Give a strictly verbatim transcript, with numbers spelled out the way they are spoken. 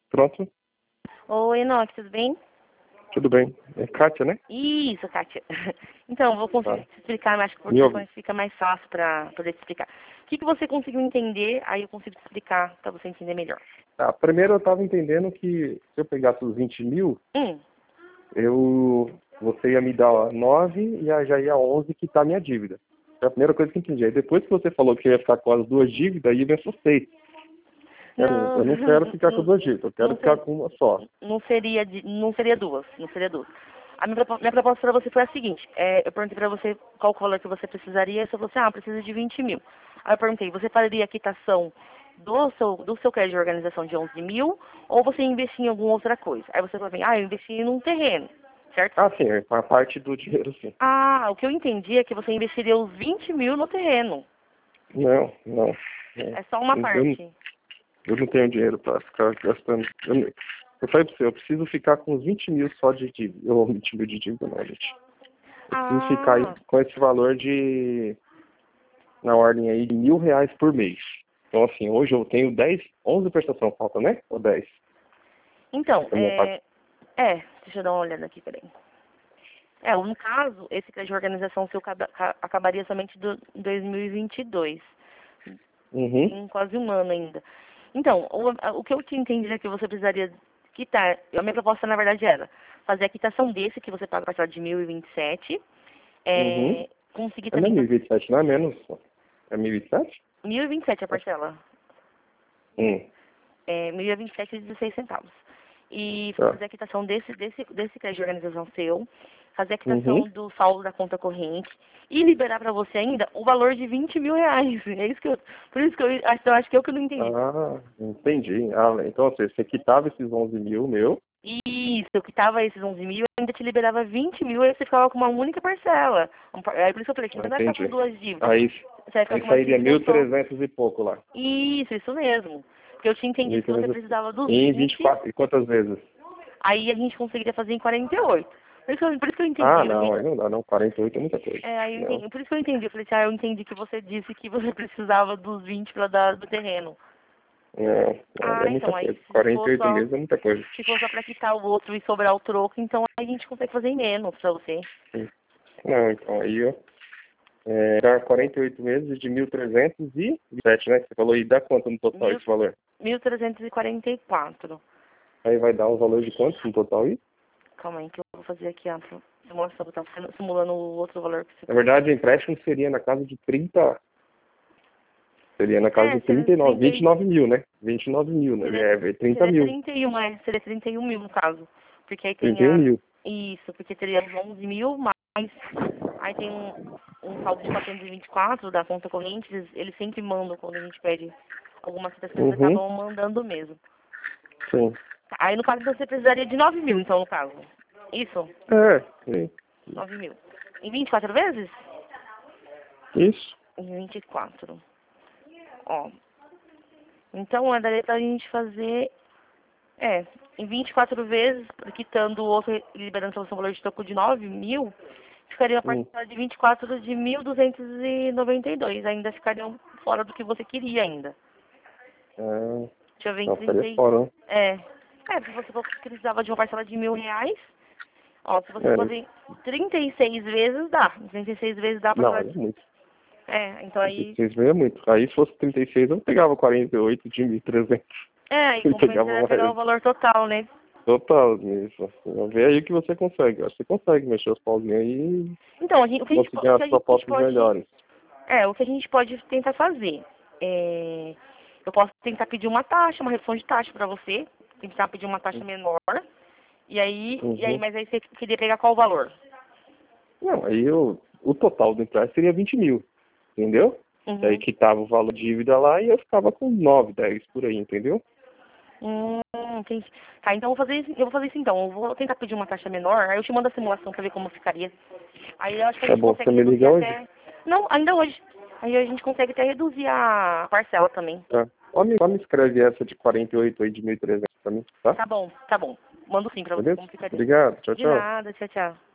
Pronto? Oi, Enoque, tudo bem? Tudo bem. É Kátia, né? Isso, Kátia. Então, vou conseguir Tá. te explicar, mas acho que por Me ouve. telefone fica mais fácil para poder te explicar. O que, que você conseguiu entender, aí eu consigo te explicar para você entender melhor. Tá, primeiro eu estava entendendo que se eu pegasse os vinte mil, Hum, eu, você ia me dar nove e já ia onze que tá a minha dívida. É a primeira coisa que eu entendi. Aí depois que você falou que eu ia ficar com as duas dívidas, aí eu me assustei. Eu, não, eu não quero ficar com não, duas dívidas, eu quero não, ficar ser- com uma só. não seria, de- não seria duas, não seria duas. A minha, propo- minha proposta para você foi a seguinte, é, eu perguntei para você qual o valor que você precisaria, e você falou assim, ah, precisa de vinte mil. Aí eu perguntei, você faria a quitação do seu, do seu crédito de organização de onze mil, ou você investir em alguma outra coisa? Aí você falou assim, ah, eu investi num terreno, certo? Ah, sim, é a parte do dinheiro, sim. Ah, o que eu entendi é que você investiria os vinte mil no terreno. Não, não. não. É só uma Eu, não- parte. eu não tenho dinheiro para ficar gastando. Eu, não- eu falei para você, eu preciso ficar com uns vinte mil só de dívida. Ou vinte mil de dívida, não, gente. Eu preciso ficar aí Ah, com esse valor de, na ordem aí, de mil reais por mês. Então, assim, hoje eu tenho dez, onze prestações, falta, né? Ou dez? então, Da minha parte. é, é, deixa eu dar uma olhada aqui, peraí. É, no caso, esse crédito de organização seu acaba- ca- acabaria somente do, em dois mil e vinte e dois. Uhum. Tem quase um ano ainda. Então, o, a- o que eu tinha entendido é que você precisaria quitar, a minha proposta na verdade era fazer a quitação desse que você paga a parcela de mil e vinte e sete, Uhum. é, conseguir É não é também mil e fazer vinte e sete, não é menos? É mil e vinte e sete? mil e vinte e sete a parcela, Hum. é, mil e vinte e sete e dezesseis centavos. E Tá. fazer a quitação desse, desse, desse crédito de organização seu, fazer a Uhum. quitação do saldo da conta corrente e liberar para você ainda o valor de vinte mil reais. É isso que eu, por isso que eu acho, eu acho que é o que eu não entendi. Ah, entendi. Ah, então, assim, você quitava esses onze mil meu. Isso, eu quitava esses onze mil, ainda te liberava vinte mil, aí você ficava com uma única parcela. Um par- Aí por isso que eu falei que Ah, você não vai ficar com entendi. duas dívidas. Aí, Você vai ficar aí com uma sairia dívida mil e só. trezentos e pouco lá. Isso, isso mesmo. Porque eu tinha entendido que você mil e trezentos precisava dos em vinte e vinte, quatro. E quantas vezes? aí a gente conseguiria fazer em quarenta e oito. Por isso que eu, por isso que eu Ah, entendi. não, aí não dá, não. quarenta e oito é muita coisa. É, aí eu Não. entendi. Por isso que eu entendi. Eu falei assim, ah, eu entendi que você disse que você precisava dos vinte para dar do terreno. Não, não, é Ah, muita então, aí coisa. se quarenta for e oito só, meses é muita coisa. se for só para quitar o outro e sobrar o troco, então a gente consegue fazer em menos para você. Hum. Não, então aí, ó. É, dá quarenta e oito meses de mil trezentos e vinte e sete, né? Você falou, e dá quanto no total Mil, esse valor? mil trezentos e quarenta e quatro. Aí vai dar um valor de quanto no total aí? Calma aí que eu vou fazer aqui a simulação, tá simulando o outro valor que você Na colocou. verdade, o empréstimo seria na casa de trinta. Seria na casa É, de seria trinta e nove, trinta, vinte e e- nove mil, né? vinte e nove mil, né? seria, É, trinta seria mil. trinta e um, é, seria trinta e um mil no caso. Porque aí tem trinta e um a, mil. isso, porque teria os onze mil, mais, aí tem um, um saldo de quatrocentos e vinte e quatro da conta corrente, eles, eles sempre mandam quando a gente pede algumas citações, eles Uhum. acabam mandando mesmo. Sim. Aí no caso então, você precisaria de nove mil, então, no caso. Isso? É, sim. Nove mil. Em vinte e quatro vezes? Isso. Em vinte e quatro. Ó. Então, é, daria pra gente fazer, é, em vinte e quatro vezes, quitando o outro e liberando a solução valor de troco de nove mil, ficaria a Hum. parcela de vinte e quatro de mil duzentos e noventa e dois. Ainda ficariam fora do que você queria ainda. Ah, Deixa eu ver em não, trinta ficaria e... fora, né? É. É, se você fosse precisava de uma parcela de mil reais, ó, se você É, fazer trinta e seis vezes, dá. trinta e seis vezes dá a não, parcela é de... muito. É, então aí... trinta e seis mil é muito. Aí se fosse trinta e seis, eu pegava quarenta e oito de mil e trezentos. É, aí Eu compensa pegava era pegar o mais. valor total, né? Total, isso. Vê aí o que você consegue. Acho que você consegue mexer os pauzinhos aí Então, a gente, o, e que a gente, po- conseguir o que as a gente propostas pode... melhores. É, o que a gente pode tentar fazer é... Eu posso tentar pedir uma taxa, uma redução de taxa pra você. Tentar pedir uma taxa menor. E aí, e aí, Uhum. mas aí você queria pegar qual valor? Não, aí eu, o total do empréstimo seria vinte mil, entendeu? Aí Uhum. quitava o valor de dívida lá e eu ficava com nove, dez por aí, entendeu? Hum, entendi. Tá, então eu vou fazer isso, eu vou fazer isso então. Eu vou tentar pedir uma taxa menor, aí eu te mando a simulação pra ver como ficaria. Aí eu acho que a Tá gente bom, você consegue me reduzir liga hoje? até. Não, ainda hoje. Aí a gente consegue até reduzir a parcela também. Tá. Só me, só me escreve essa de quarenta e oito aí de mil e trezentos pra mim, tá? Tá bom, tá bom. Mando sim pra você Beleza? como ficaria. Obrigado, tchau, De tchau. nada, tchau, tchau.